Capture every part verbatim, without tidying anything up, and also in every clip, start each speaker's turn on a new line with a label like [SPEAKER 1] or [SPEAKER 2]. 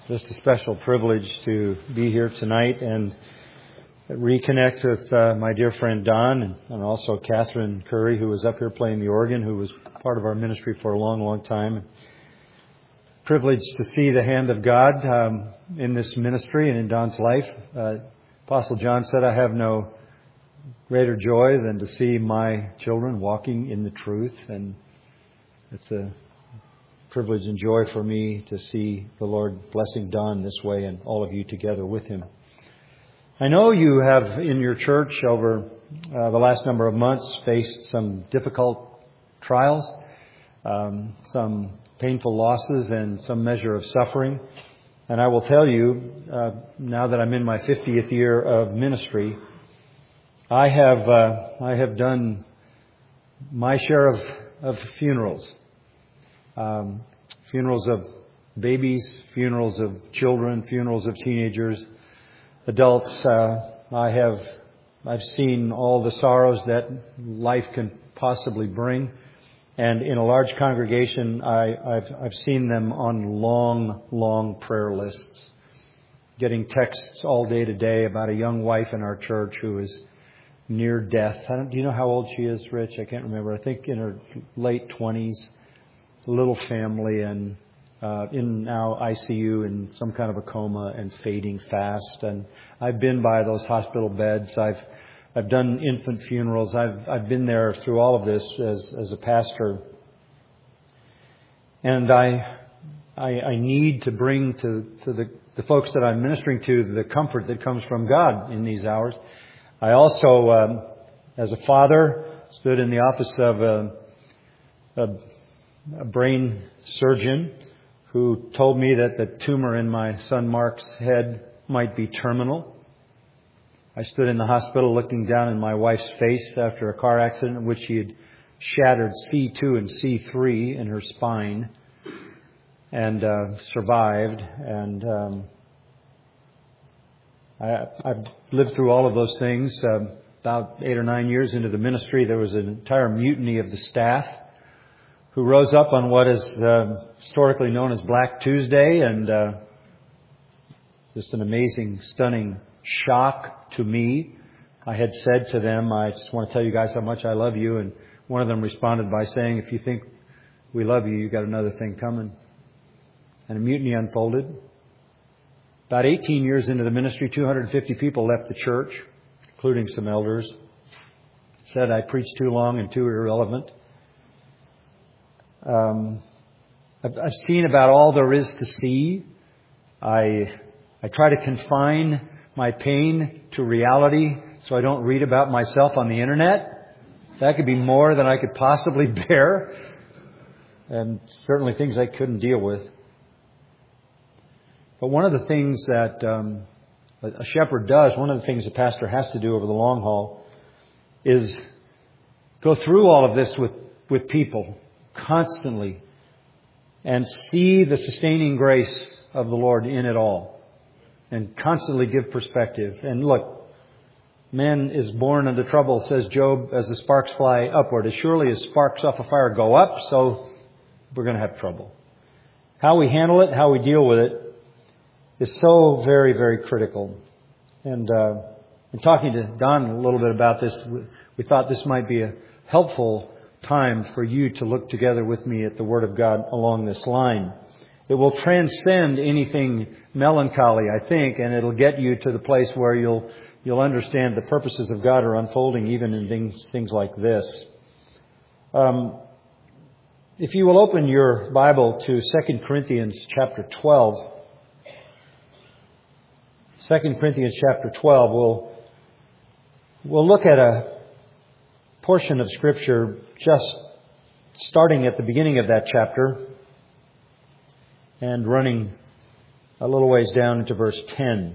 [SPEAKER 1] just a special privilege to be here tonight and reconnect with uh, my dear friend Don and, and also Catherine Curry, who was up here playing the organ, who was part of our ministry for a long, long time. Privileged to see the hand of God um, in this ministry and in Don's life. Uh, Apostle John said, I have no greater joy than to see my children walking in the truth. And it's a privilege and joy for me to see the Lord blessing Don this way and all of you together with him. I know you have in your church over uh, the last number of months faced some difficult trials, um, some painful losses and some measure of suffering. And I will tell you, uh, now that I'm in my fiftieth year of ministry, I have uh, I have done my share of, of funerals. Um, funerals of babies, funerals of children, funerals of teenagers, adults. Uh, I have I've seen all the sorrows that life can possibly bring, and in a large congregation, I, I've I've seen them on long, long prayer lists, getting texts all day today about a young wife in our church who is near death. I don't, do you know how old she is, Rich? I can't remember. I think in her late twenties. Little family and uh, in now I C U in some kind of a coma and fading fast. And I've been by those hospital beds. I've I've done infant funerals. I've I've been there through all of this as as a pastor. And I I, I need to bring to to the the folks that I'm ministering to the comfort that comes from God in these hours. I also, um, as a father, stood in the office of a, a a brain surgeon who told me that the tumor in my son Mark's head might be terminal. I stood in the hospital looking down in my wife's face after a car accident in which she had shattered C two and C three in her spine and uh, survived. And um, I, I've lived through all of those things. Uh, about eight or nine years into the ministry, there was an entire mutiny of the staff who rose up on what is uh, historically known as Black Tuesday, and uh, just an amazing, stunning shock to me. I had said to them, I just want to tell you guys how much I love you, and one of them responded by saying, if you think we love you, you've got another thing coming. And a mutiny unfolded. About eighteen years into the ministry, two hundred fifty people left the church, including some elders. Said I preached too long and too irrelevant. Um, I've, I've seen about all there is to see. I I try to confine my pain to reality so I don't read about myself on the internet. That could be more than I could possibly bear, and certainly things I couldn't deal with. But one of the things that um, a shepherd does, one of the things a pastor has to do over the long haul, is go through all of this with, with people constantly and see the sustaining grace of the Lord in it all and constantly give perspective. And look, man is born unto trouble, says Job, as the sparks fly upward. As surely as sparks off a fire go up, so we're going to have trouble. How we handle it, how we deal with it is so very, very critical. And uh, in talking to Don a little bit about this, we thought this might be a helpful time for you to look together with me at the Word of God along this line. It will transcend anything melancholy, I think, and it'll get you to the place where you'll you'll understand the purposes of God are unfolding even in things things like this. Um, if you will open your Bible to Second Corinthians chapter twelve. Second Corinthians chapter twelve, we'll we'll look at a portion of Scripture just starting at the beginning of that chapter and running a little ways down into verse ten.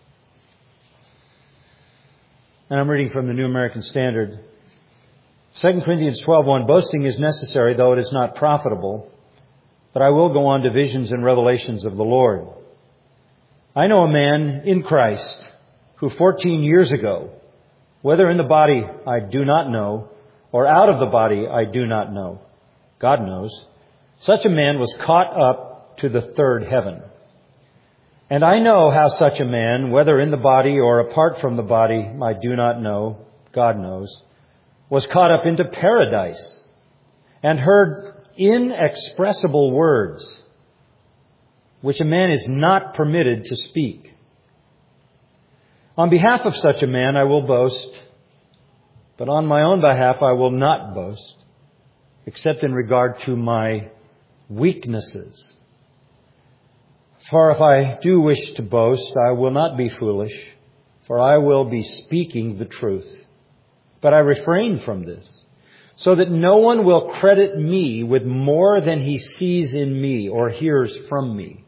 [SPEAKER 1] And I'm reading from the New American Standard. Second Corinthians twelve one, boasting is necessary, though it is not profitable, but I will go on to visions and revelations of the Lord. I know a man in Christ who fourteen years ago, whether in the body I do not know, or out of the body I do not know, God knows, such a man was caught up to the third heaven. And I know how such a man, whether in the body or apart from the body, I do not know, God knows, was caught up into paradise and heard inexpressible words, which a man is not permitted to speak. On behalf of such a man I will boast, but on my own behalf I will not boast, except in regard to my weaknesses. For if I do wish to boast, I will not be foolish, for I will be speaking the truth. But I refrain from this, so that no one will credit me with more than he sees in me or hears from me.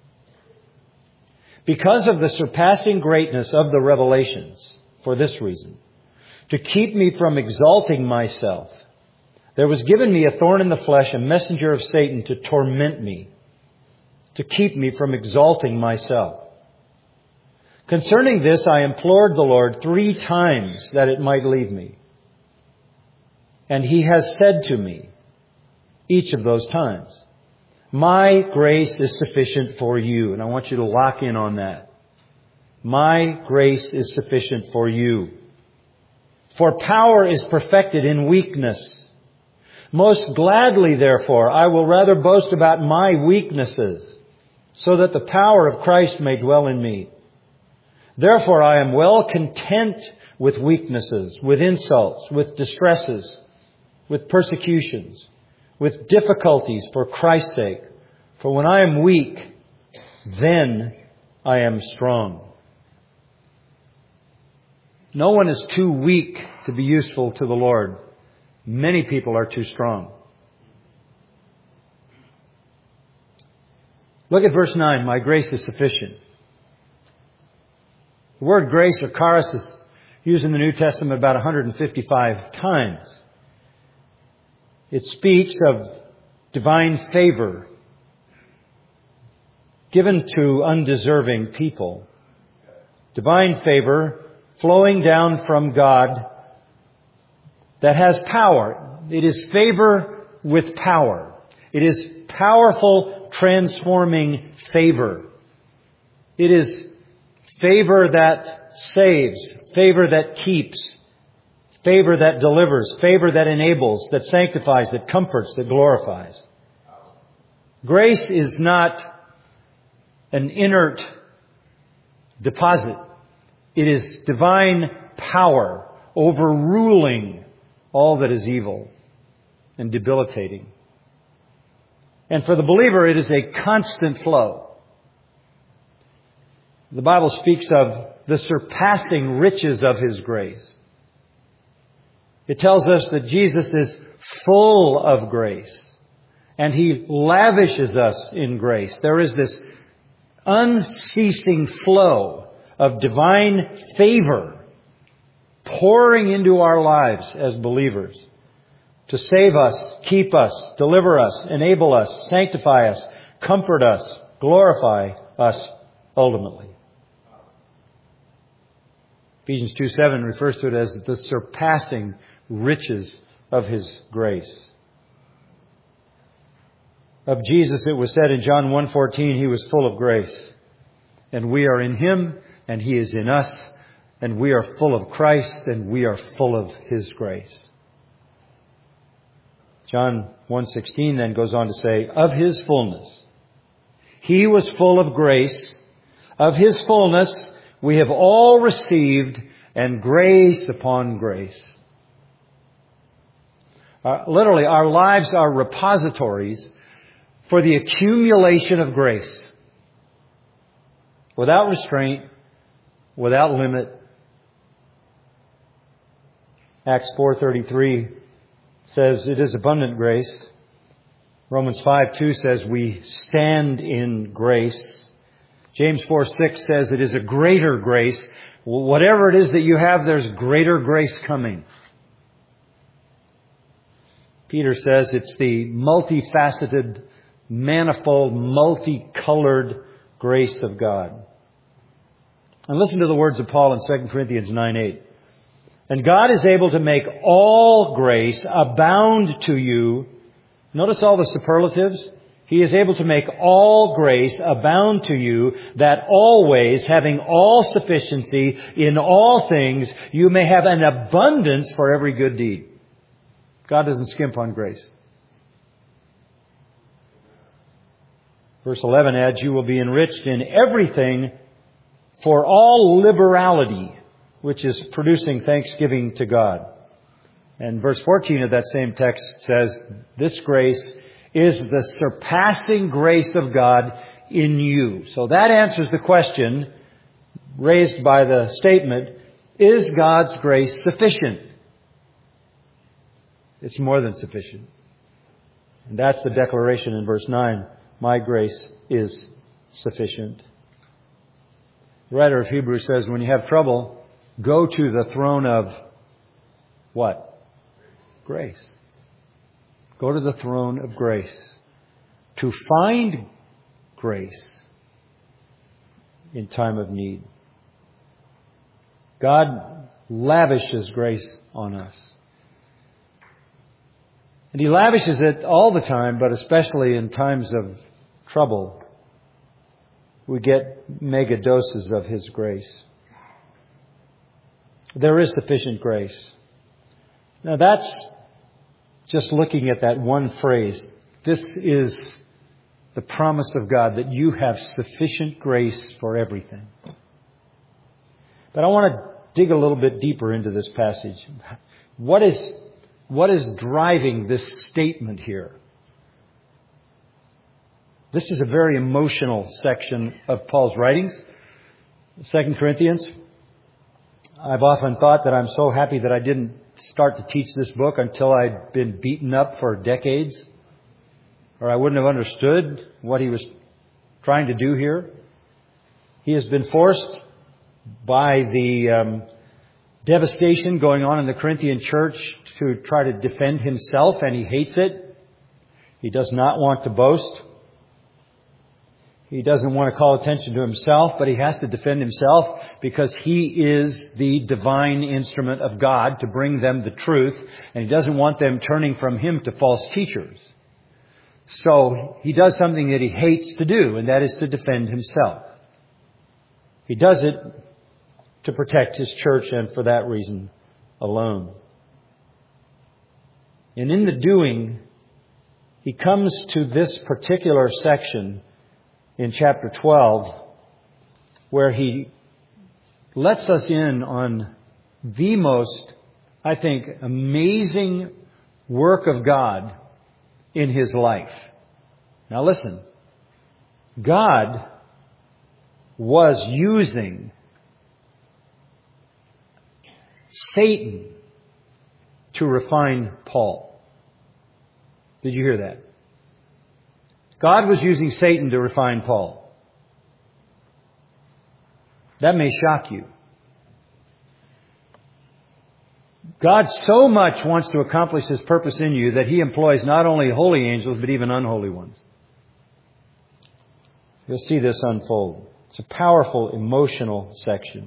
[SPEAKER 1] Because of the surpassing greatness of the revelations, for this reason, to keep me from exalting myself, there was given me a thorn in the flesh, a messenger of Satan to torment me, to keep me from exalting myself. Concerning this, I implored the Lord three times that it might leave me. And He has said to me, each of those times, my grace is sufficient for you. And I want you to lock in on that. My grace is sufficient for you. For power is perfected in weakness. Most gladly, therefore, I will rather boast about my weaknesses, so that the power of Christ may dwell in me. Therefore, I am well content with weaknesses, with insults, with distresses, with persecutions, with difficulties for Christ's sake. For when I am weak, then I am strong. No one is too weak to be useful to the Lord. Many people are too strong. Look at verse nine. My grace is sufficient. The word grace or charis is used in the New Testament about one hundred fifty-five times. It speaks of divine favor given to undeserving people. Divine favor flowing down from God that has power. It is favor with power. It is powerful, transforming favor. It is favor that saves, favor that keeps, favor that delivers, favor that enables, that sanctifies, that comforts, that glorifies. Grace is not an inert deposit. It is divine power overruling all that is evil and debilitating. And for the believer, it is a constant flow. The Bible speaks of the surpassing riches of His grace. It tells us that Jesus is full of grace, and He lavishes us in grace. There is this unceasing flow of divine favor pouring into our lives as believers to save us, keep us, deliver us, enable us, sanctify us, comfort us, glorify us ultimately. Ephesians two seven refers to it as the surpassing riches of His grace. Of Jesus, it was said in John one fourteen, He was full of grace. And we are in Him, and He is in us, and we are full of Christ, and we are full of His grace. John one sixteen then goes on to say, of His fullness. He was full of grace. Of His fullness we have all received, and grace upon grace. Uh, literally, our lives are repositories for the accumulation of grace. Without restraint, without limit. Acts four thirty-three says it is abundant grace. Romans five two says we stand in grace. James four six says it is a greater grace. Whatever it is that you have, there's greater grace coming. Peter says it's the multifaceted, manifold, multicolored grace of God. And listen to the words of Paul in Second Corinthians nine eight. And God is able to make all grace abound to you. Notice all the superlatives. He is able to make all grace abound to you, that always, having all sufficiency in all things, you may have an abundance for every good deed. God doesn't skimp on grace. Verse eleven adds, you will be enriched in everything for all liberality, which is producing thanksgiving to God. And verse fourteen of that same text says, this grace is the surpassing grace of God in you. So that answers the question raised by the statement, is God's grace sufficient? It's more than sufficient. And that's the declaration in verse nine. My grace is sufficient. The writer of Hebrews says, when you have trouble, go to the throne of what? Grace. Go to the throne of grace to find grace in time of need. God lavishes grace on us. And He lavishes it all the time, but especially in times of trouble, we get mega doses of His grace. There is sufficient grace. Now that's just looking at that one phrase. This is the promise of God that you have sufficient grace for everything. But I want to dig a little bit deeper into this passage. What is What is driving this statement here? This is a very emotional section of Paul's writings. Second Corinthians. I've often thought that I'm so happy that I didn't start to teach this book until I'd been beaten up for decades, or I wouldn't have understood what he was trying to do here. He has been forced by the um, devastation going on in the Corinthian church to try to defend himself, and he hates it. He does not want to boast. He doesn't want to call attention to himself, but he has to defend himself because he is the divine instrument of God to bring them the truth, and he doesn't want them turning from him to false teachers. So he does something that he hates to do, and that is to defend himself. He does it to protect his church, and for that reason alone. And in the doing, he comes to this particular section in chapter twelve, where he lets us in on the most, I think, amazing work of God in his life. Now listen, God was using Satan to refine Paul. Did you hear that? God was using Satan to refine Paul. That may shock you. God so much wants to accomplish His purpose in you that He employs not only holy angels, but even unholy ones. You'll see this unfold. It's a powerful, emotional section.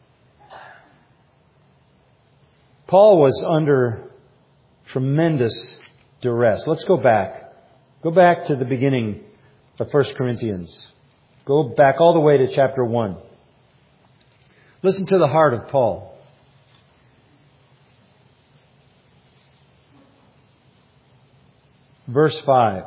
[SPEAKER 1] Paul was under tremendous duress. Let's go back. Go back to the beginning of First Corinthians. Go back all the way to chapter one. Listen to the heart of Paul. Verse five.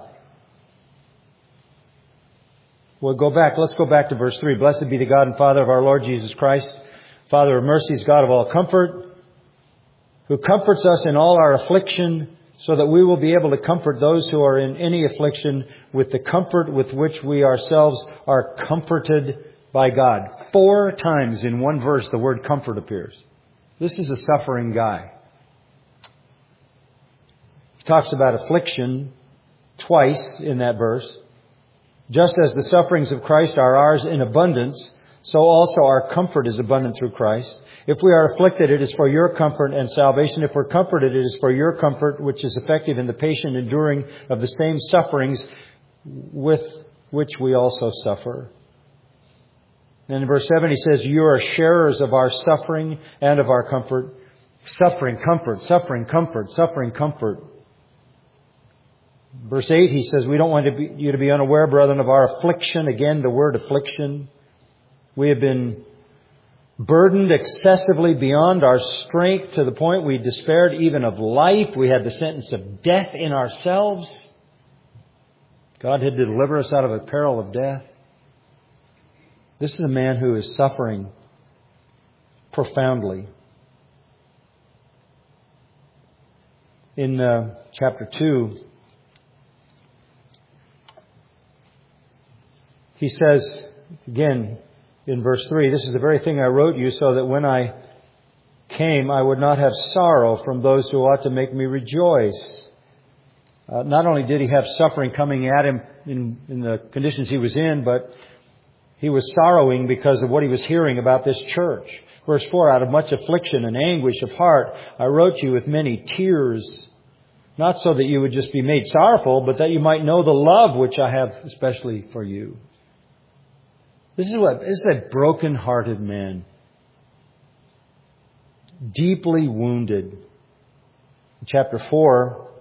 [SPEAKER 1] We'll go back. Let's go back to verse three. Blessed be the God and Father of our Lord Jesus Christ, Father of mercies, God of all comfort, who comforts us in all our affliction, so that we will be able to comfort those who are in any affliction with the comfort with which we ourselves are comforted by God. Four times in one verse the word comfort appears. This is a suffering guy. He talks about affliction twice in that verse. Just as the sufferings of Christ are ours in abundance, so also our comfort is abundant through Christ. If we are afflicted, it is for your comfort and salvation. If we're comforted, it is for your comfort, which is effective in the patient enduring of the same sufferings with which we also suffer. And in verse seven, he says, you are sharers of our suffering and of our comfort. Suffering, comfort, suffering, comfort, suffering, comfort. Verse eight, he says, we don't want to be, you to be unaware, brethren, of our affliction. Again, the word affliction. We have been burdened excessively beyond our strength to the point we despaired even of life. We had the sentence of death in ourselves. God had to deliver us out of a peril of death. This is a man who is suffering profoundly. In uh, chapter two, he says, again, in verse three, this is the very thing I wrote you, so that when I came, I would not have sorrow from those who ought to make me rejoice. Uh, not only did he have suffering coming at him in, in the conditions he was in, but he was sorrowing because of what he was hearing about this church. Verse four, out of much affliction and anguish of heart, I wrote to you with many tears, not so that you would just be made sorrowful, but that you might know the love which I have especially for you. This is what this is a broken-hearted man, deeply wounded. In chapter four,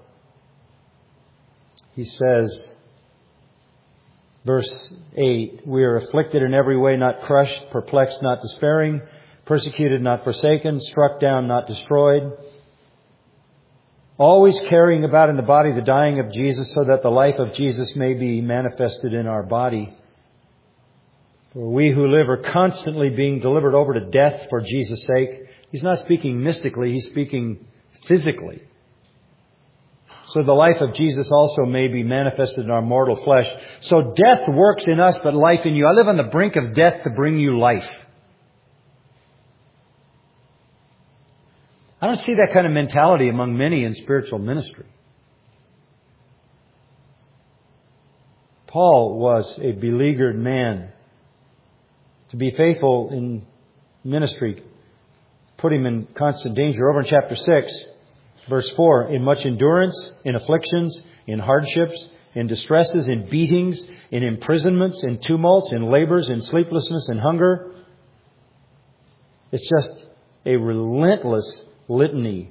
[SPEAKER 1] he says, verse eight, we are afflicted in every way, not crushed, perplexed, not despairing, persecuted, not forsaken, struck down, not destroyed, always carrying about in the body the dying of Jesus, so that the life of Jesus may be manifested in our body. For we who live are constantly being delivered over to death for Jesus' sake. He's not speaking mystically, he's speaking physically. So the life of Jesus also may be manifested in our mortal flesh. So death works in us, but life in you. I live on the brink of death to bring you life. I don't see that kind of mentality among many in spiritual ministry. Paul was a beleaguered man. To be faithful in ministry put him in constant danger. Over in chapter six, verse four, in much endurance, in afflictions, in hardships, in distresses, in beatings, in imprisonments, in tumults, in labors, in sleeplessness, in hunger. It's just a relentless litany.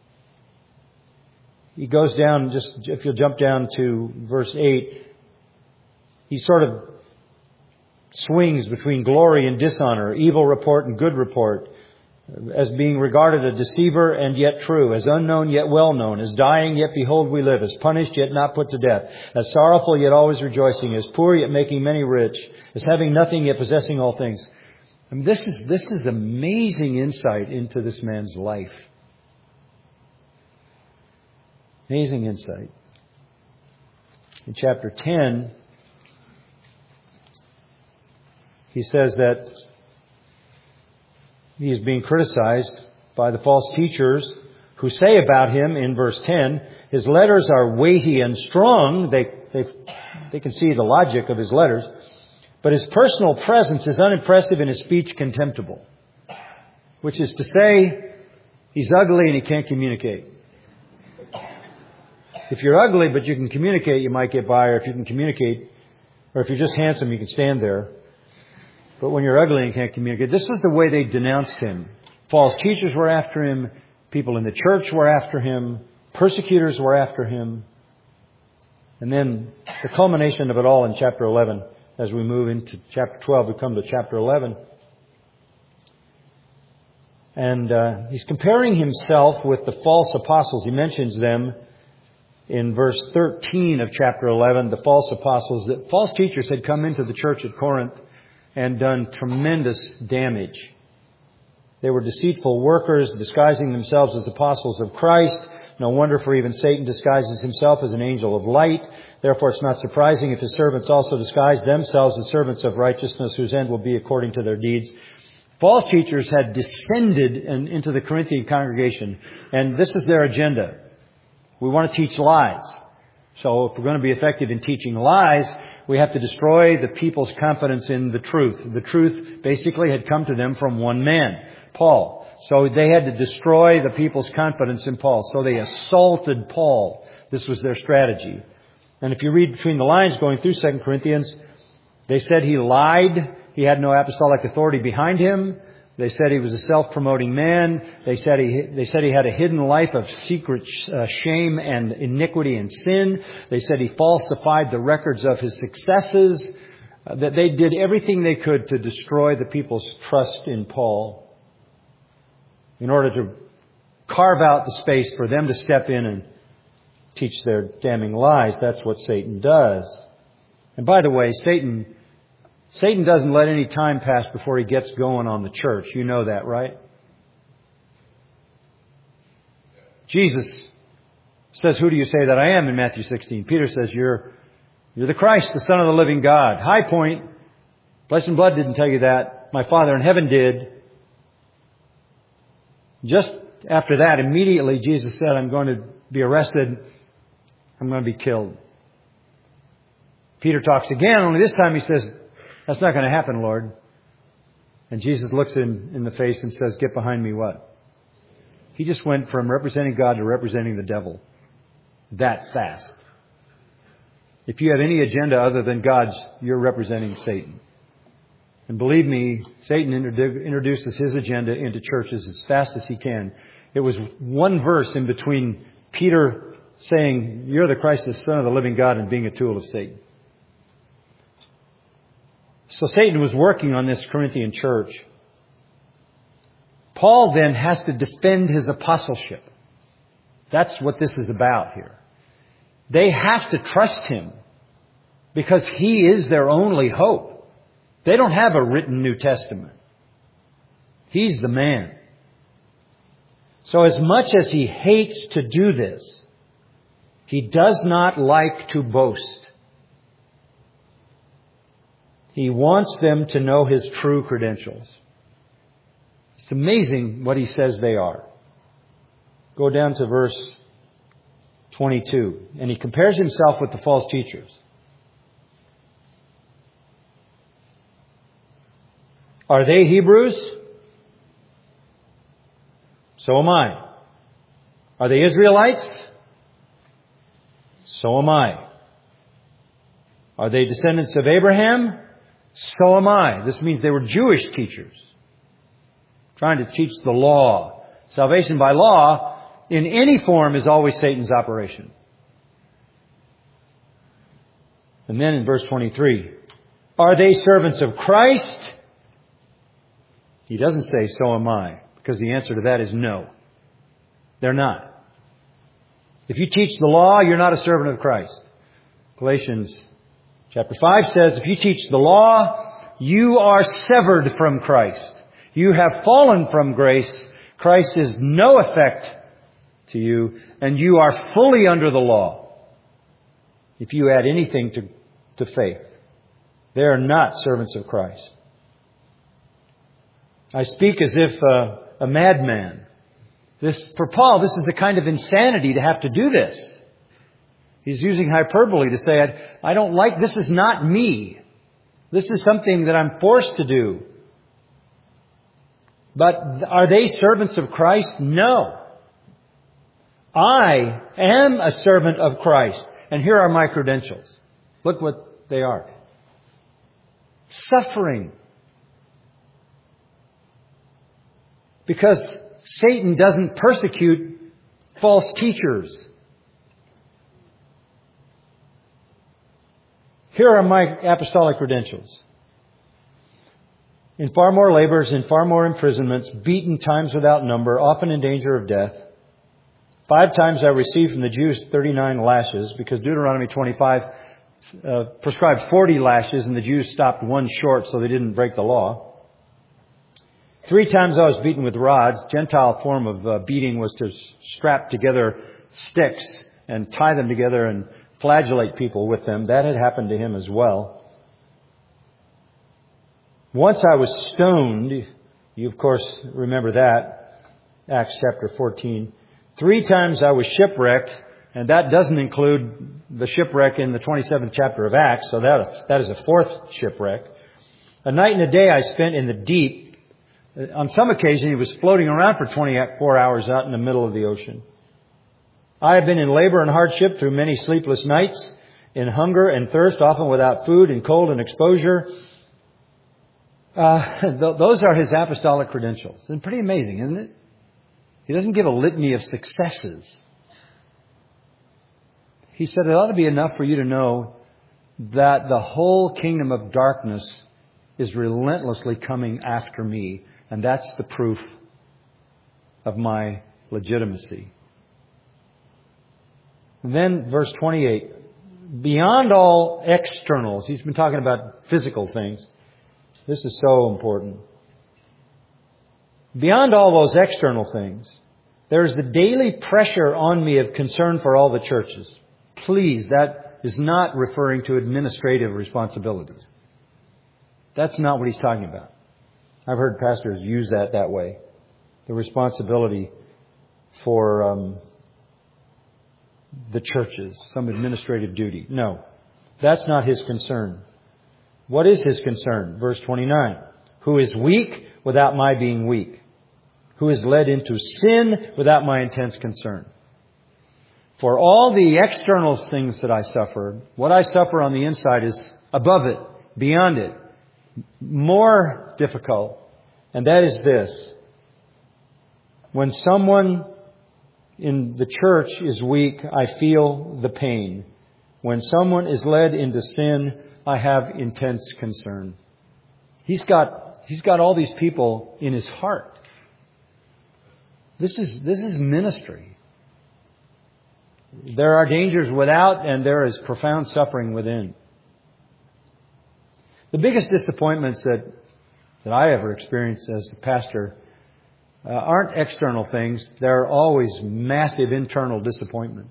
[SPEAKER 1] He goes down, just if you'll jump down to verse eight, he sort of swings between glory and dishonor, evil report and good report, as being regarded a deceiver and yet true, as unknown yet well known, as dying yet behold we live, as punished yet not put to death, as sorrowful yet always rejoicing, as poor yet making many rich, as having nothing yet possessing all things. I mean, this is this is amazing insight into this man's life. Amazing insight. In chapter ten, he says that he is being criticized by the false teachers who say about him in verse ten, his letters are weighty and strong. They, they, they can see the logic of his letters. But his personal presence is unimpressive and his speech contemptible. Which is to say, he's ugly and he can't communicate. If you're ugly but you can communicate, you might get by. Or if you can communicate, or if you're just handsome, you can stand there. But when you're ugly and you can't communicate, this is the way they denounced him. False teachers were after him. People in the church were after him. Persecutors were after him. And then the culmination of it all in chapter eleven. As we move into chapter twelve, we come to chapter eleven. And uh, he's comparing himself with the false apostles. He mentions them in verse thirteen of chapter eleven, the false apostles. That false teachers had come into the church at Corinth and done tremendous damage. They were deceitful workers, disguising themselves as apostles of Christ. No wonder, for even Satan disguises himself as an angel of light. Therefore, it's not surprising if his servants also disguise themselves as servants of righteousness, whose end will be according to their deeds. False teachers had descended into the Corinthian congregation, and this is their agenda. We want to teach lies. So if we're going to be effective in teaching lies, we have to destroy the people's confidence in the truth. The truth basically had come to them from one man, Paul. So they had to destroy the people's confidence in Paul. So they assaulted Paul. This was their strategy. And if you read between the lines going through Second Corinthians, they said he lied. He had no apostolic authority behind him. They said he was a self-promoting man. They said he they said he had a hidden life of secret uh, shame and iniquity and sin. They said he falsified the records of his successes. Uh, that they did everything they could to destroy the people's trust in Paul in order to carve out the space for them to step in and teach their damning lies. That's what Satan does. And by the way, Satan Satan doesn't let any time pass before he gets going on the church. You know that, right? Jesus says, "Who do you say that I am?" in Matthew sixteen. Peter says, You're You're the Christ, the Son of the living God. High point. Flesh and blood didn't tell you that. My Father in heaven did. Just after that, immediately Jesus said, I'm going to be arrested. I'm going to be killed. Peter talks again, only this time he says, that's not going to happen, Lord. And Jesus looks him in the face and says, get behind me what? He just went from representing God to representing the devil that fast. If you have any agenda other than God's, you're representing Satan. And believe me, Satan introduces his agenda into churches as fast as he can. It was one verse in between Peter saying, you're the Christ, the Son of the living God, and being a tool of Satan. So Satan was working on this Corinthian church. Paul then has to defend his apostleship. That's what this is about here. They have to trust him because he is their only hope. They don't have a written New Testament. He's the man. So as much as he hates to do this, he does not like to boast. He wants them to know his true credentials. It's amazing what he says they are. Go down to verse twenty-two. And he compares himself with the false teachers. Are they Hebrews? So am I. Are they Israelites? So am I. Are they descendants of Abraham? So am I. This means they were Jewish teachers, trying to teach the law. Salvation by law, in any form, is always Satan's operation. And then in verse twenty-three, are they servants of Christ? He doesn't say, so am I, because the answer to that is no. They're not. If you teach the law, you're not a servant of Christ. Galatians chapter five says, if you teach the law, you are severed from Christ. You have fallen from grace. Christ is no effect to you, and you are fully under the law. If you add anything to, to faith, they are not servants of Christ. I speak as if uh, a madman. This, for Paul, this is a kind of insanity to have to do this. He's using hyperbole to say, I, I don't like, this is not me. This is something that I'm forced to do. But are they servants of Christ? No. I am a servant of Christ. And here are my credentials. Look what they are. Suffering. Because Satan doesn't persecute false teachers. Here are my apostolic credentials. In far more labors, in far more imprisonments, beaten times without number, often in danger of death. Five times I received from the Jews thirty-nine lashes, because Deuteronomy twenty-five uh, prescribed forty lashes, and the Jews stopped one short, so they didn't break the law. Three times I was beaten with rods. Gentile form of uh, beating was to strap together sticks and tie them together and flagellate people with them. That had happened to him as well. Once I was stoned. You, of course, remember that. Acts chapter fourteen. Three times I was shipwrecked. And that doesn't include the shipwreck in the twenty-seventh chapter of Acts. So that, that is a fourth shipwreck. A night and a day I spent in the deep. On some occasion, he was floating around for twenty-four hours out in the middle of the ocean. I have been in labor and hardship through many sleepless nights, in hunger and thirst, often without food, in cold and exposure. Uh, th- those are his apostolic credentials. And pretty amazing, isn't it? He doesn't give a litany of successes. He said it ought to be enough for you to know that the whole kingdom of darkness is relentlessly coming after me. And that's the proof of my legitimacy. And then verse twenty-eight. Beyond all externals. He's been talking about physical things. This is so important. Beyond all those external things, there is the daily pressure on me of concern for all the churches. Please, that is not referring to administrative responsibilities. That's not what he's talking about. I've heard pastors use that that way. The responsibility for um, the churches, some administrative duty. No, that's not his concern. What is his concern? Verse twenty-nine. Who is weak without my being weak? Who is led into sin without my intense concern? For all the external things that I suffer, what I suffer on the inside is above it, beyond it, more difficult. And that is this. When someone in the church is weak, I feel the pain. When someone is led into sin, I have intense concern. He's got, he's got all these people in his heart. This is, this is ministry. There are dangers without and there is profound suffering within. The biggest disappointments that, that I ever experienced as a pastor uh, aren't external things. They're always massive internal disappointment.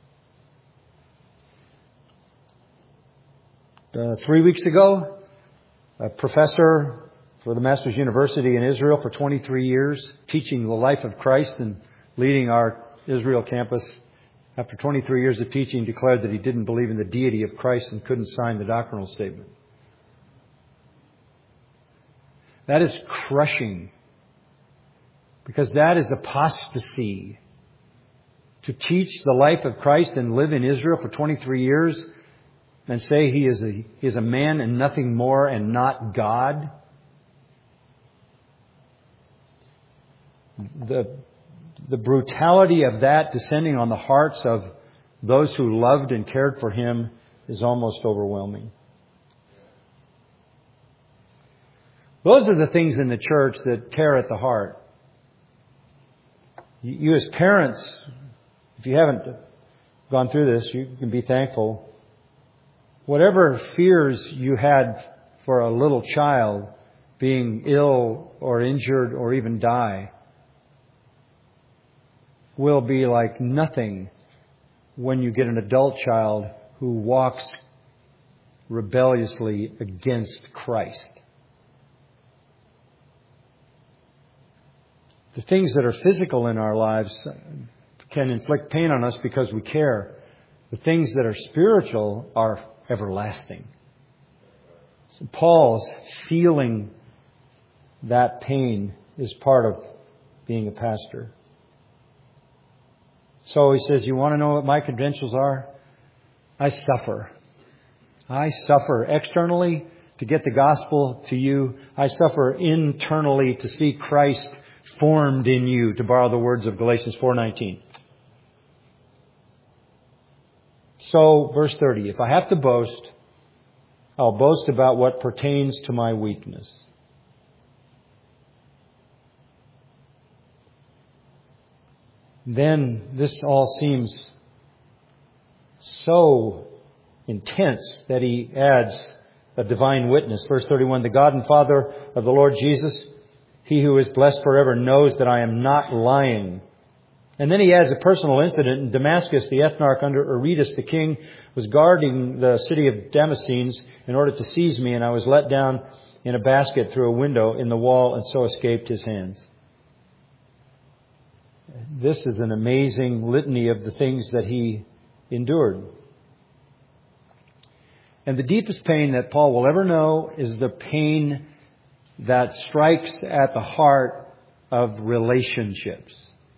[SPEAKER 1] Uh, three weeks ago, a professor for the Masters University in Israel for twenty-three years, teaching the life of Christ and leading our Israel campus, after twenty-three years of teaching, declared that he didn't believe in the deity of Christ and couldn't sign the doctrinal statement. That is crushing, because that is apostasy. To teach the life of Christ and live in Israel for twenty-three years and say he is a, he is a man and nothing more and not God. The, the brutality of that descending on the hearts of those who loved and cared for him is almost overwhelming. Those are the things in the church that tear at the heart. You, you as parents, if you haven't gone through this, you can be thankful. Whatever fears you had for a little child being ill or injured or even die will be like nothing when you get an adult child who walks rebelliously against Christ. The things that are physical in our lives can inflict pain on us because we care. The things that are spiritual are everlasting. So Paul's feeling that pain is part of being a pastor. So he says, you want to know what my credentials are? I suffer. I suffer externally to get the gospel to you. I suffer internally to see Christ formed in you, to borrow the words of Galatians four nineteen. So, verse thirty, if I have to boast, I'll boast about what pertains to my weakness. Then this all seems so intense that he adds a divine witness. Verse thirty-one, the God and Father of the Lord Jesus, He who is blessed forever, knows that I am not lying. And then he adds a personal incident. In Damascus, the ethnarch under Aretas the king was guarding the city of Damascenes in order to seize me, and I was let down in a basket through a window in the wall and so escaped his hands. This is an amazing litany of the things that he endured. And the deepest pain that Paul will ever know is the pain that strikes at the heart of relationships.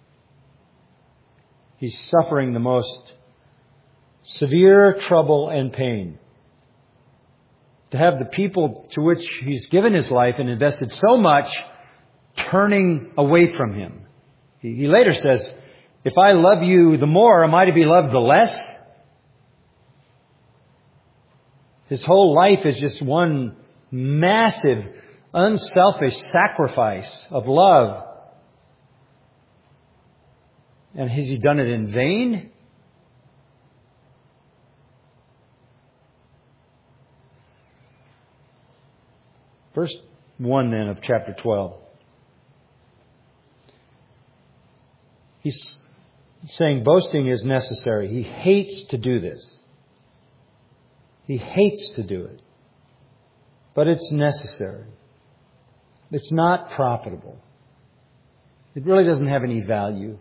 [SPEAKER 1] He's suffering the most severe trouble and pain to have the people to which He's given His life and invested so much turning away from Him. He, he later says, if I love you the more, am I to be loved the less? His whole life is just one massive, unselfish sacrifice of love. And has He done it in vain? Verse one then of chapter twelve. He's saying boasting is necessary. He hates to do this. He hates to do it. But it's necessary. It's not profitable. It really doesn't have any value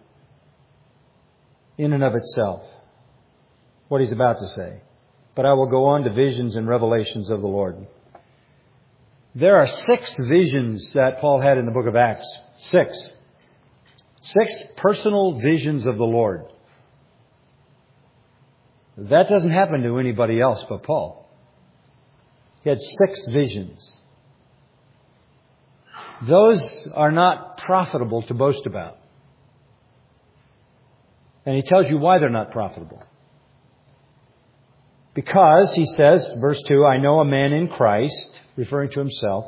[SPEAKER 1] in and of itself, what he's about to say. But I will go on to visions and revelations of the Lord. There are six visions that Paul had in the book of Acts. Six. Six personal visions of the Lord. That doesn't happen to anybody else but Paul. He had six visions. Those are not profitable to boast about. And he tells you why they're not profitable. Because, he says, verse two, I know a man in Christ, referring to himself,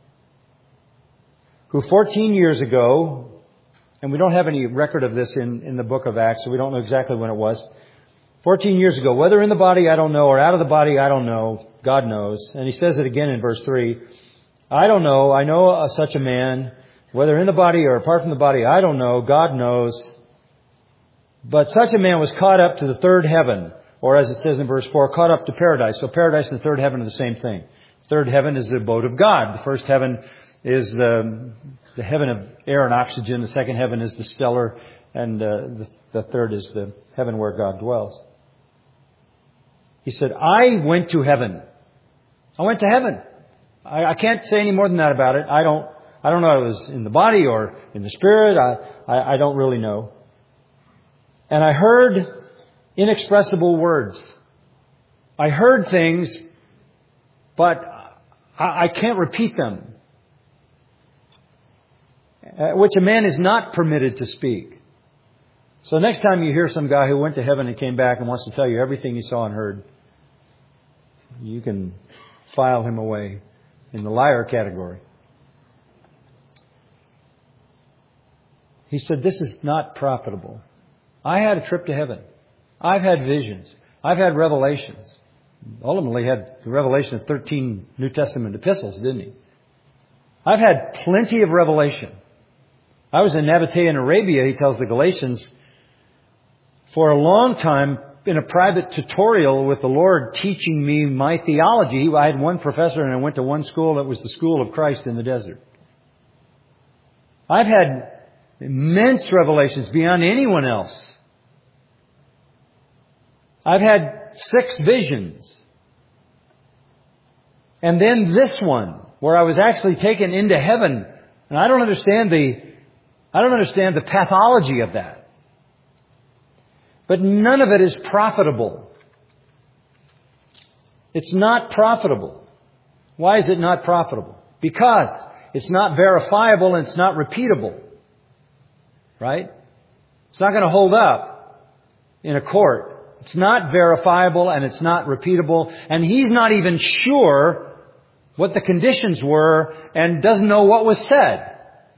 [SPEAKER 1] who fourteen years ago, and we don't have any record of this in, in the book of Acts, so we don't know exactly when it was, fourteen years ago, whether in the body, I don't know, or out of the body, I don't know, God knows. And he says it again in verse three, I don't know, I know such a man, whether in the body or apart from the body, I don't know, God knows. But such a man was caught up to the third heaven, or as it says in verse four, caught up to paradise. So paradise and the third heaven are the same thing. Third heaven is the abode of God. The first heaven is the, the heaven of air and oxygen. The second heaven is the stellar. And uh, the, the third is the heaven where God dwells. He said, I went to heaven. I went to heaven. I, I can't say any more than that about it. I don't, I don't know if it was in the body or in the spirit. I, I, I don't really know. And I heard inexpressible words. I heard things, but I, I can't repeat them, uh, which a man is not permitted to speak. So next time you hear some guy who went to heaven and came back and wants to tell you everything he saw and heard, you can file him away in the liar category. He said, this is not profitable. I had a trip to heaven. I've had visions. I've had revelations. Ultimately had the revelation of thirteen New Testament epistles, didn't he? I've had plenty of revelation. I was in Nabatea in Arabia, he tells the Galatians, for a long time in a private tutorial with the Lord teaching me my theology. I had one professor and I went to one school that was the school of Christ in the desert. I've had immense revelations beyond anyone else. I've had six visions. And then this one, where I was actually taken into heaven. And I don't understand the, I don't understand the pathology of that. But none of it is profitable. It's not profitable. Why is it not profitable? Because it's not verifiable and it's not repeatable. Right? It's not going to hold up in a court. It's not verifiable and it's not repeatable. And he's not even sure what the conditions were and doesn't know what was said.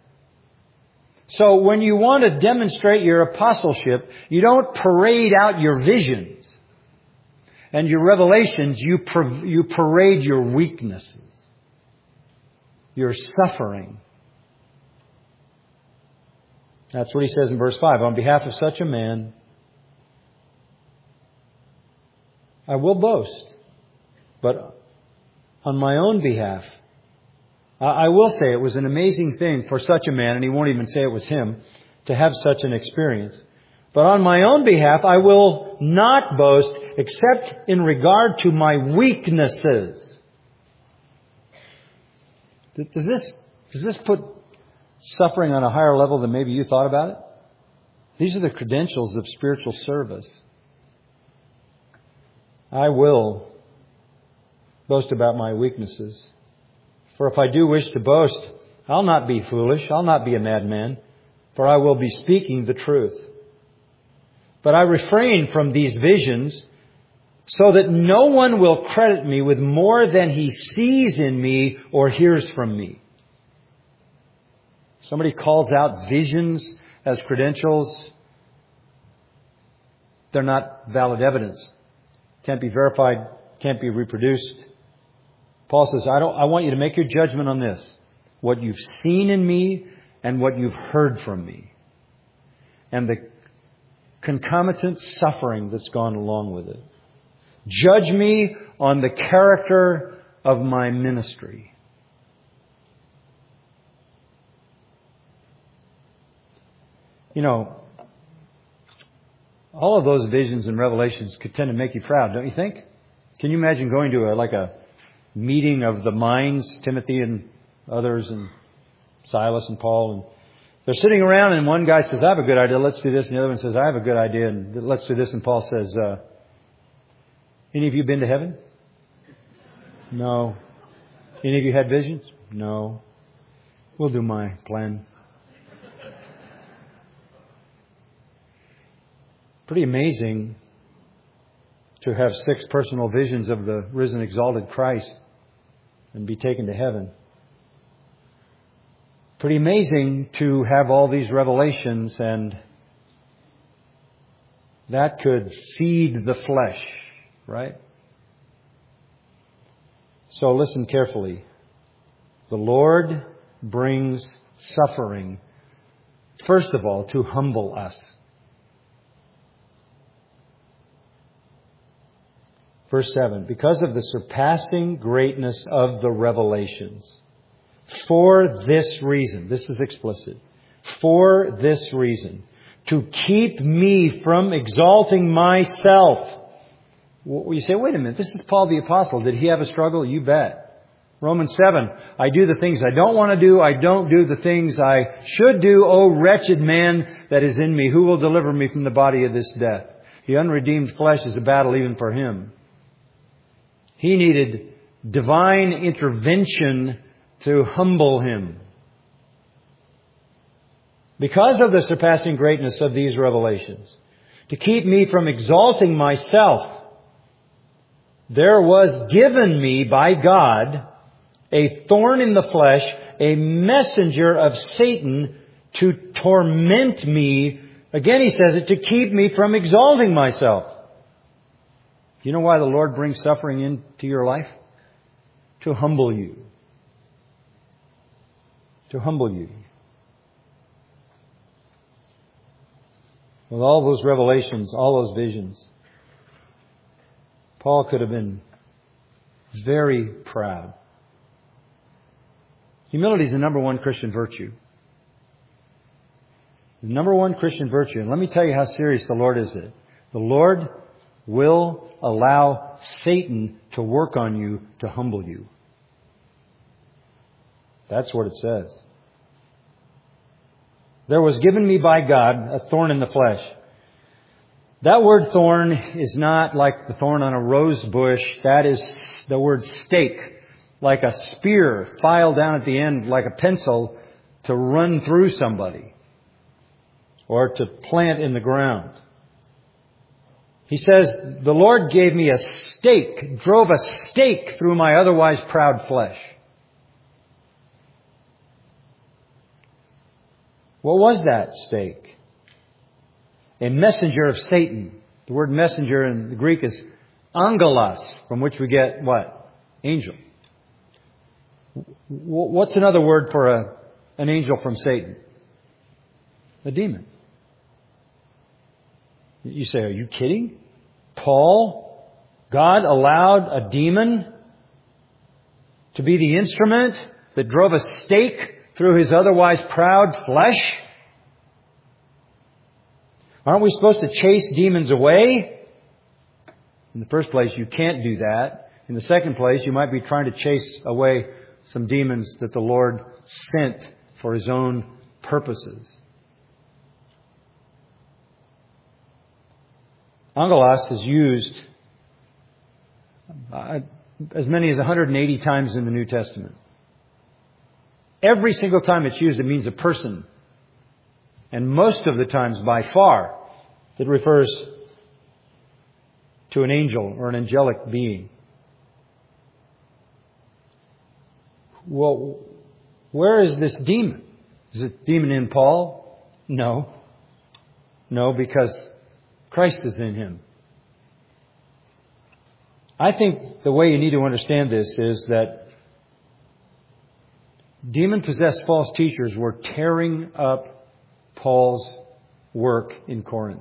[SPEAKER 1] So when you want to demonstrate your apostleship, you don't parade out your visions and your revelations. You, par- you parade your weaknesses, your suffering. That's what he says in verse five. On behalf of such a man, I will boast, but on my own behalf, I will say it was an amazing thing for such a man, and he won't even say it was him, to have such an experience. But on my own behalf, I will not boast except in regard to my weaknesses. Does this, does this put suffering on a higher level than maybe you thought about it? These are the credentials of spiritual service. I will boast about my weaknesses. For if I do wish to boast, I'll not be foolish, I'll not be a madman, for I will be speaking the truth. But I refrain from these visions so that no one will credit me with more than he sees in me or hears from me. Somebody calls out visions as credentials. They're not valid evidence. Can't be verified, can't be reproduced. Paul says, I don't, I want you to make your judgment on this. What you've seen in me and what you've heard from me. And the concomitant suffering that's gone along with it. Judge me on the character of my ministry. You know, all of those visions and revelations could tend to make you proud, don't you think? Can you imagine going to a, like a meeting of the minds, Timothy and others and Silas and Paul, and they're sitting around and one guy says, I have a good idea, let's do this. And the other one says, I have a good idea, and let's do this. And Paul says, uh, any of you been to heaven? No. Any of you had visions? No. We'll do my plan. Pretty amazing to have six personal visions of the risen, exalted Christ and be taken to heaven. Pretty amazing to have all these revelations, and that could feed the flesh, right? So listen carefully. The Lord brings suffering, first of all, to humble us. Verse seven, because of the surpassing greatness of the revelations. For this reason, this is explicit, for this reason, to keep me from exalting myself. Well, you say, wait a minute, this is Paul the Apostle. Did he have a struggle? You bet. Romans seven, I do the things I don't want to do. I don't do the things I should do. O wretched man that is in me, who will deliver me from the body of this death? The unredeemed flesh is a battle even for him. He needed divine intervention to humble him. Because of the surpassing greatness of these revelations, to keep me from exalting myself, there was given me by God a thorn in the flesh, a messenger of Satan to torment me. Again, he says it, to keep me from exalting myself. Do you know why the Lord brings suffering into your life? To humble you. To humble you. With all those revelations, all those visions, Paul could have been very proud. Humility is the number one Christian virtue. The number one Christian virtue. And let me tell you how serious the Lord is it. The Lord will allow Satan to work on you to humble you. That's what it says. There was given me by God a thorn in the flesh. That word thorn is not like the thorn on a rose bush. That is the word stake, like a spear filed down at the end like a pencil to run through somebody or to plant in the ground. He says, the Lord gave me a stake, drove a stake through my otherwise proud flesh. What was that stake? A messenger of Satan. The word messenger in the Greek is angelos, from which we get what? Angel. What's another word for a, an angel from Satan? A demon. You say, are you kidding? Paul, God allowed a demon to be the instrument that drove a stake through his otherwise proud flesh? Aren't we supposed to chase demons away? In the first place, you can't do that. In the second place, you might be trying to chase away some demons that the Lord sent for His own purposes. Angelos is used, I as many as one hundred eighty times in the New Testament. Every single time it's used, it means a person. And most of the times, by far, it refers to an angel or an angelic being. Well, where is this demon? Is it demon in Paul? No. No, because Christ is in him. I think the way you need to understand this is that demon-possessed false teachers were tearing up Paul's work in Corinth.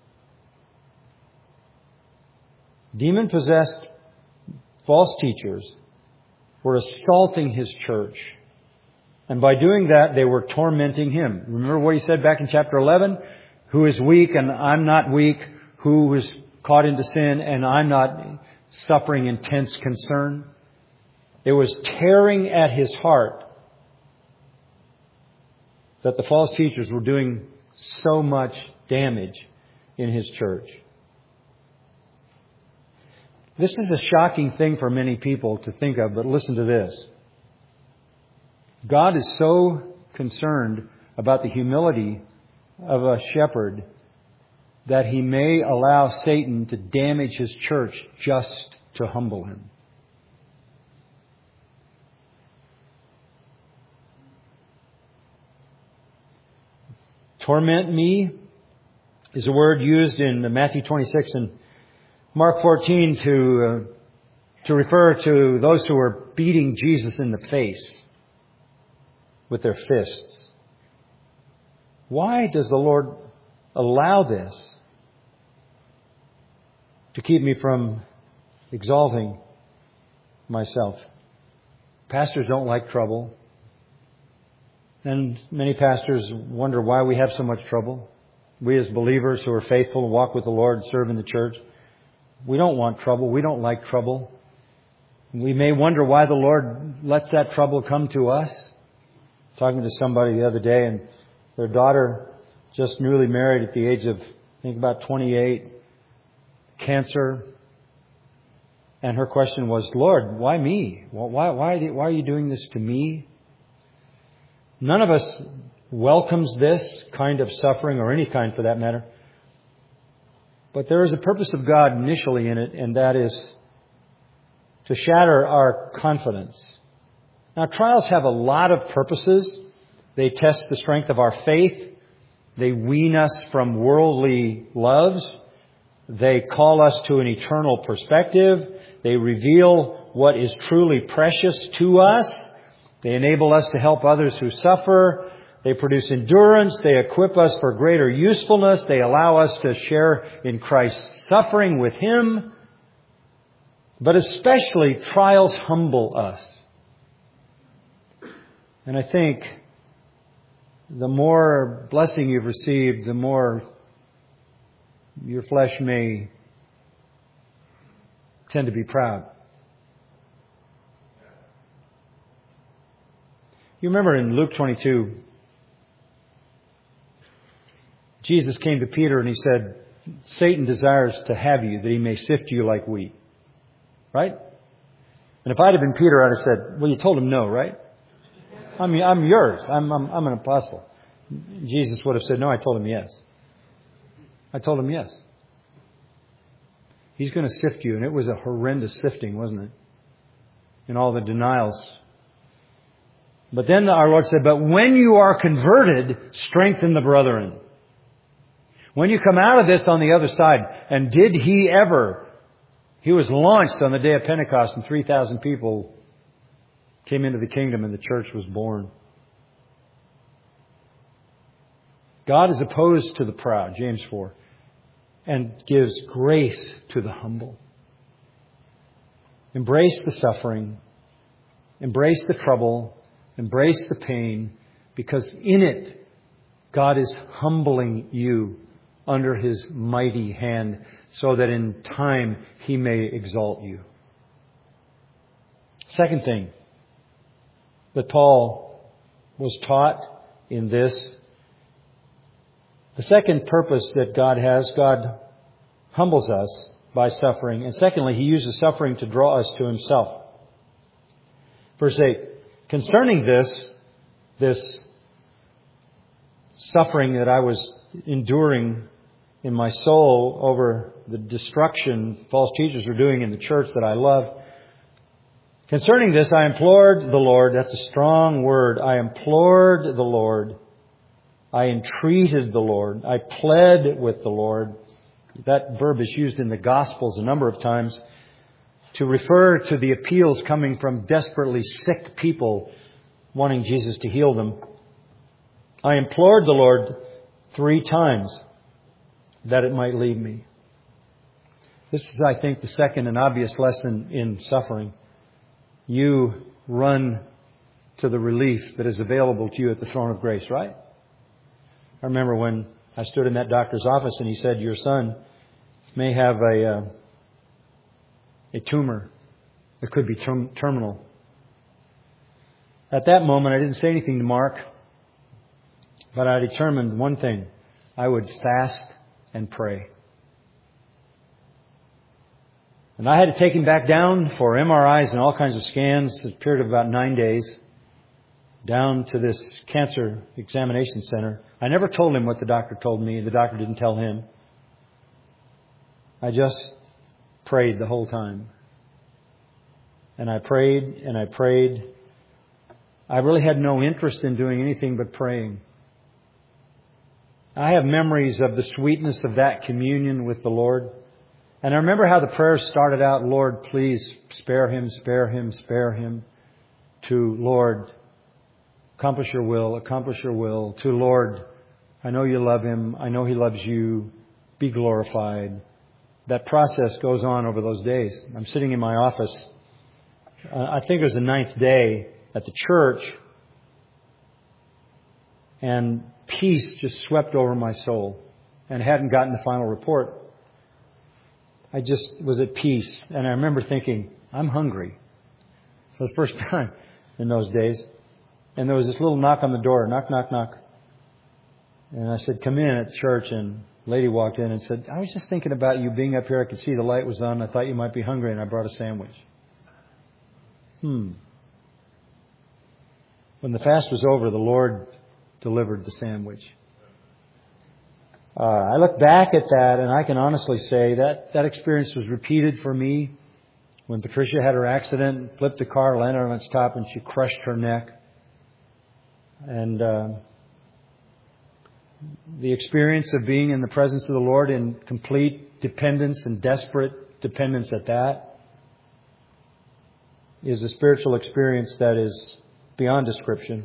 [SPEAKER 1] Demon-possessed false teachers were assaulting his church. And by doing that, they were tormenting him. Remember what he said back in chapter eleven? Who is weak and I'm not weak? Who is caught into sin and I'm not suffering intense concern? It was tearing at his heart that the false teachers were doing so much damage in his church. This is a shocking thing for many people to think of, but listen to this. God is so concerned about the humility of a shepherd that He may allow Satan to damage his church just to humble him. Torment me is a word used in Matthew twenty-six and Mark fourteen to uh, to refer to those who are beating Jesus in the face with their fists. Why does the Lord allow this to keep me from exalting myself? Pastors don't like trouble. And many pastors wonder why we have so much trouble. We as believers who are faithful and walk with the Lord and serve in the church, we don't want trouble. We don't like trouble. We may wonder why the Lord lets that trouble come to us. Talking to somebody the other day, and their daughter, just newly married at the age of, I think, about twenty-eight, cancer. And her question was, Lord, why me? Why, why, why are you doing this to me? None of us welcomes this kind of suffering, or any kind for that matter. But there is a purpose of God initially in it, and that is to shatter our confidence. Now, trials have a lot of purposes. They test the strength of our faith. They wean us from worldly loves. They call us to an eternal perspective. They reveal what is truly precious to us. They enable us to help others who suffer. They produce endurance. They equip us for greater usefulness. They allow us to share in Christ's suffering with Him. But especially, trials humble us. And I think the more blessing you've received, the more your flesh may tend to be proud. You remember in Luke twenty-two, Jesus came to Peter and He said, Satan desires to have you that he may sift you like wheat. Right? And if I'd have been Peter, I'd have said, well, you told him no, right? I mean, I'm yours. I'm, I'm, I'm an apostle. Jesus would have said, no, I told him yes. I told him yes. He's going to sift you. And it was a horrendous sifting, wasn't it? In all the denials. But then our Lord said, but when you are converted, strengthen the brethren. When you come out of this on the other side, and did He ever? He was launched on the day of Pentecost and three thousand people came into the kingdom and the church was born. God is opposed to the proud, James four, and gives grace to the humble. Embrace the suffering. Embrace the trouble. Embrace the pain, because in it, God is humbling you under His mighty hand so that in time He may exalt you. Second thing that Paul was taught in this, the second purpose that God has, God humbles us by suffering. And secondly, He uses suffering to draw us to Himself. Verse eight, concerning this, this suffering that I was enduring in my soul over the destruction false teachers were doing in the church that I love, concerning this, I implored the Lord. That's a strong word. I implored the Lord. I entreated the Lord. I pled with the Lord. That verb is used in the Gospels a number of times to refer to the appeals coming from desperately sick people wanting Jesus to heal them. I implored the Lord three times that it might leave me. This is, I think, the second and obvious lesson in suffering. You run to the relief that is available to you at the throne of grace, right? I remember when I stood in that doctor's office and he said, your son may have a uh, a tumor. It could be term- terminal. At that moment, I didn't say anything to Mark, but I determined one thing. I would fast and pray. And I had to take him back down for M R Is and all kinds of scans, a period of about nine days, down to this cancer examination center. I never told him what the doctor told me. The doctor didn't tell him. I just prayed the whole time. And I prayed and I prayed. I really had no interest in doing anything but praying. I have memories of the sweetness of that communion with the Lord. And I remember how the prayers started out, Lord, please spare him, spare him, spare him. To Lord, accomplish your will, accomplish your will. To Lord, I know you love him. I know he loves you. Be glorified. That process goes on over those days. I'm sitting in my office. Uh, I think it was the ninth day at the church. And peace just swept over my soul. And hadn't gotten the final report. I just was at peace. And I remember thinking, I'm hungry. For the first time in those days. And there was this little knock on the door. Knock, knock, knock. And I said, come in at church. And a lady walked in and said, I was just thinking about you being up here. I could see the light was on. I thought you might be hungry. And I brought a sandwich. Hmm. When the fast was over, the Lord delivered the sandwich. Uh, I look back at that and I can honestly say that that experience was repeated for me when Patricia had her accident, flipped the car, landed on its top, and she crushed her neck. And uh, the experience of being in the presence of the Lord in complete dependence and desperate dependence at that is a spiritual experience that is beyond description.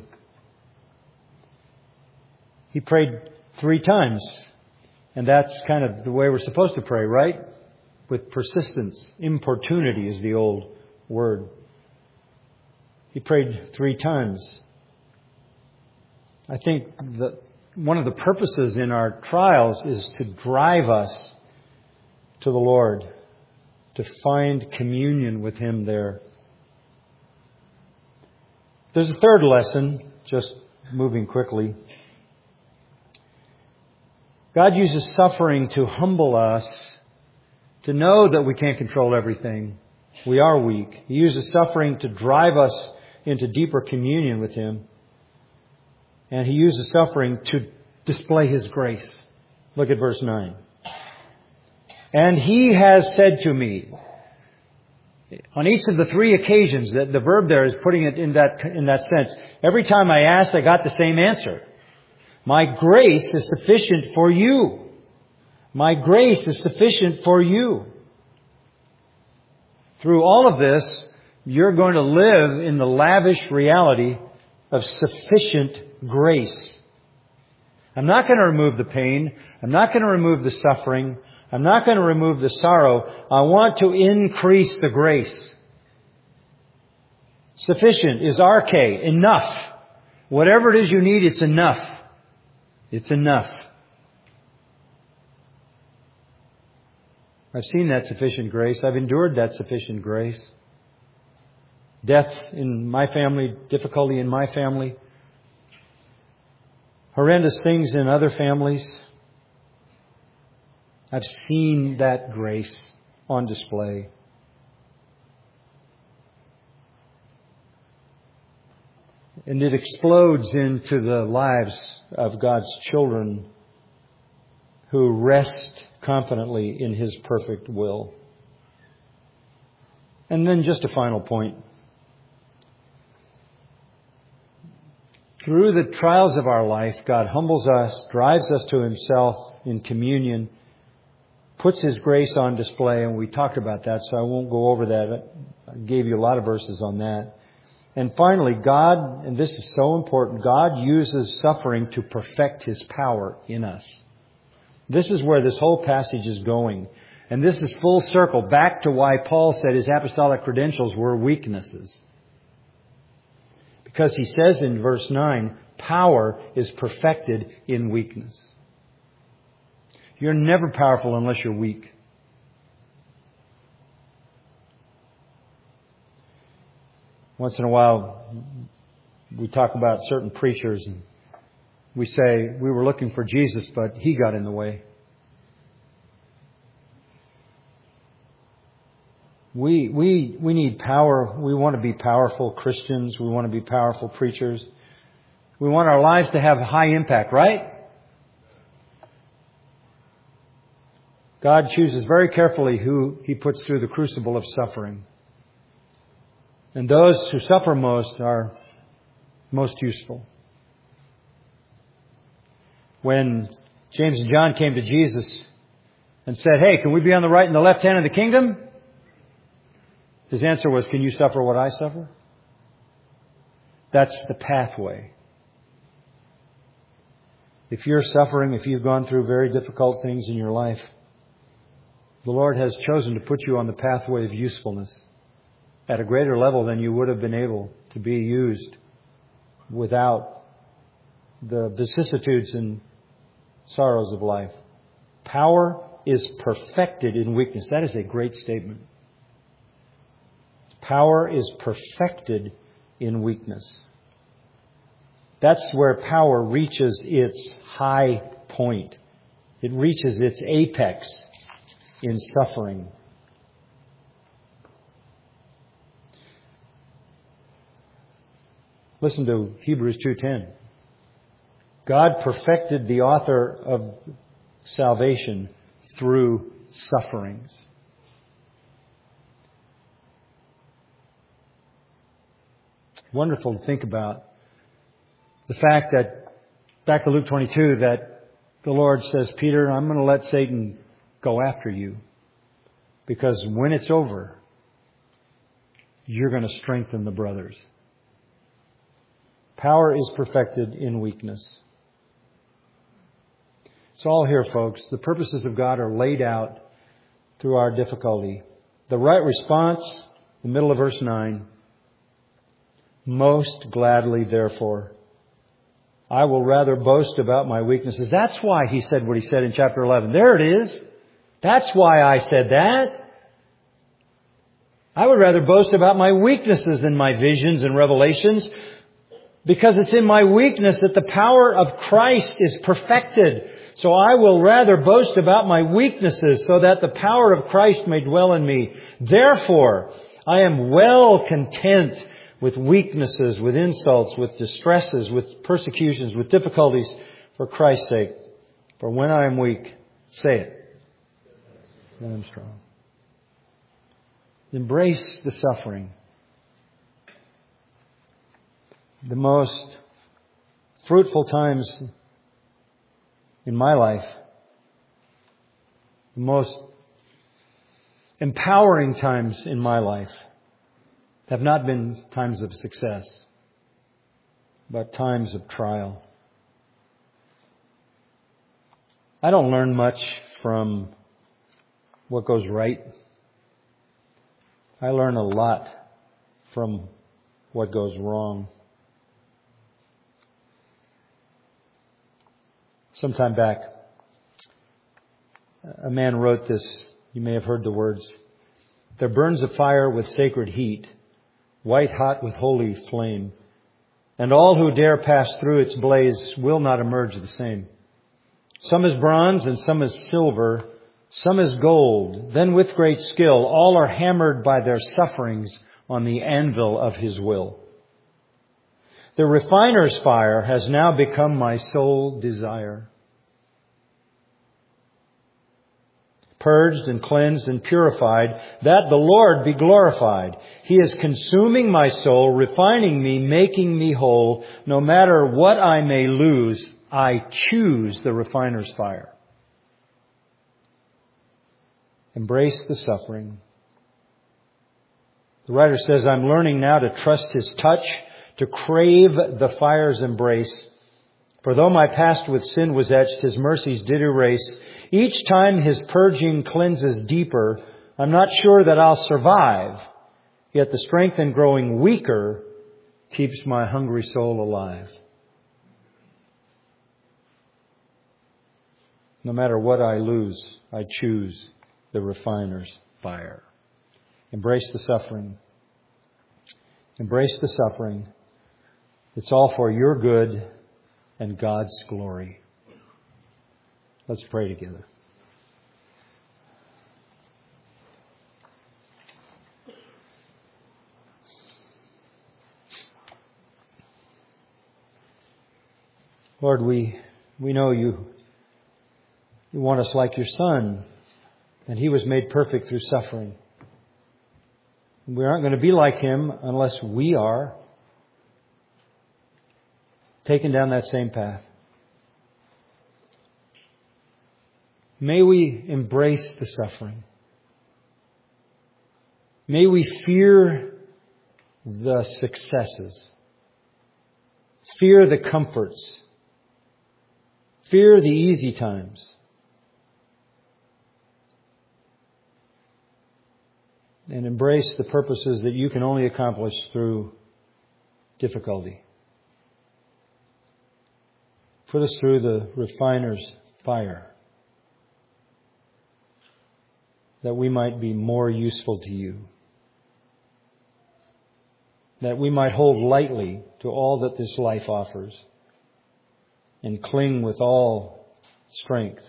[SPEAKER 1] He prayed three times. And that's kind of the way we're supposed to pray, right? With persistence. Importunity is the old word. He prayed three times. I think that one of the purposes in our trials is to drive us to the Lord, to find communion with Him there. There's a third lesson, just moving quickly. God uses suffering to humble us, to know that we can't control everything. We are weak. He uses suffering to drive us into deeper communion with Him. And He uses suffering to display His grace. Look at verse nine. And He has said to me, on each of the three occasions, that the verb there is putting it in that, in that sense. Every time I asked, I got the same answer. My grace is sufficient for you. My grace is sufficient for you. Through all of this, you're going to live in the lavish reality of sufficient grace. I'm not going to remove the pain. I'm not going to remove the suffering. I'm not going to remove the sorrow. I want to increase the grace. Sufficient is arche, enough. Whatever it is you need, it's enough. It's enough. I've seen that sufficient grace. I've endured that sufficient grace. Death in my family, difficulty in my family, horrendous things in other families. I've seen that grace. on display. And it explodes into the lives of God's children who rest confidently in His perfect will. And then just a final point. Through the trials of our life, God humbles us, drives us to Himself in communion, puts His grace on display, and we talked about that, so I won't go over that. I gave you a lot of verses on that. And finally, God, and this is so important, God uses suffering to perfect His power in us. This is where this whole passage is going. And this is full circle back to why Paul said his apostolic credentials were weaknesses. Because he says in verse nine, power is perfected in weakness. You're never powerful unless you're weak. Once in a while, we talk about certain preachers and we say, we were looking for Jesus, but He got in the way. We, we, we need power. We want to be powerful Christians. We want to be powerful preachers. We want our lives to have high impact, right? God chooses very carefully who He puts through the crucible of suffering. And those who suffer most are most useful. When James and John came to Jesus and said, hey, can we be on the right and the left hand of the kingdom? His answer was, can you suffer what I suffer? That's the pathway. If you're suffering, if you've gone through very difficult things in your life, the Lord has chosen to put you on the pathway of usefulness at a greater level than you would have been able to be used without the vicissitudes and sorrows of life. Power is perfected in weakness. That is a great statement. Power is perfected in weakness. That's where power reaches its high point. It reaches its apex in suffering. Listen to Hebrews two ten. God perfected the author of salvation through sufferings. Wonderful to think about the fact that, back to Luke twenty-two, that the Lord says, Peter, I'm going to let Satan go after you. Because when it's over, you're going to strengthen the brothers. Power is perfected in weakness. It's all here, folks. The purposes of God are laid out through our difficulty. The right response, the middle of verse nine. Most gladly, therefore, I will rather boast about my weaknesses. That's why he said what he said in chapter eleven. There it is. That's why I said that. I would rather boast about my weaknesses than my visions and revelations, because it's in my weakness that the power of Christ is perfected. So I will rather boast about my weaknesses so that the power of Christ may dwell in me. Therefore, I am well content with weaknesses, with insults, with distresses, with persecutions, with difficulties for Christ's sake. For when I am weak, say it, then I'm strong. Embrace the suffering. The most fruitful times in my life, the most empowering times in my life have not been times of success, but times of trial. I don't learn much from what goes right. I learn a lot from what goes wrong. Sometime back, a man wrote this. You may have heard the words. There burns a fire with sacred heat, white hot with holy flame, and all who dare pass through its blaze will not emerge the same. Some is bronze and some is silver, some as gold. Then with great skill, all are hammered by their sufferings on the anvil of His will. The refiner's fire has now become my sole desire. Purged and cleansed and purified, that the Lord be glorified. He is consuming my soul, refining me, making me whole. No matter what I may lose, I choose the refiner's fire. Embrace the suffering. The writer says, I'm learning now to trust His touch, to crave the fire's embrace. For though my past with sin was etched, His mercies did erase. Each time His purging cleanses deeper, I'm not sure that I'll survive. Yet the strength in growing weaker keeps my hungry soul alive. No matter what I lose, I choose the refiner's fire. Embrace the suffering. Embrace the suffering. It's all for your good and God's glory. Let's pray together. Lord, we we know you, you want us like your Son, and He was made perfect through suffering. We aren't going to be like Him unless we are taken down that same path. May we embrace the suffering. May we fear the successes. Fear the comforts. Fear the easy times. And embrace the purposes that you can only accomplish through difficulty. Put us through the refiner's fire, that we might be more useful to you, that we might hold lightly to all that this life offers and cling with all strength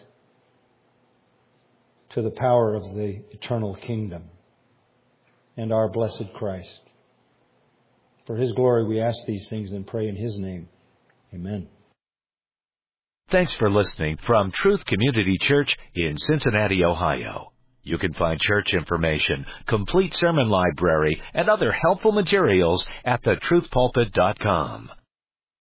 [SPEAKER 1] to the power of the eternal kingdom and our blessed Christ. For His glory we ask these things and pray in His name. Amen.
[SPEAKER 2] Thanks for listening from Truth Community Church in Cincinnati, Ohio. You can find church information, complete sermon library, and other helpful materials at the truth pulpit dot com.